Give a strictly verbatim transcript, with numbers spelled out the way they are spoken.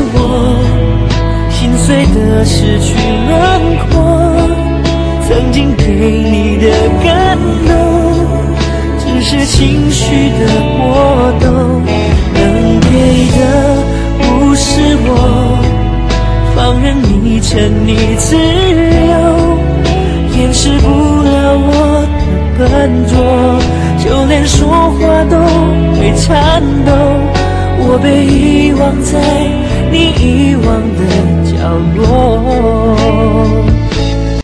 我心碎的失去轮廓，曾经给你的感动只是情绪的波动，能给的不是我，放任你沉溺自由，掩饰不了我的笨拙，就连说话都会颤抖。我被遗忘在你遗忘的角落。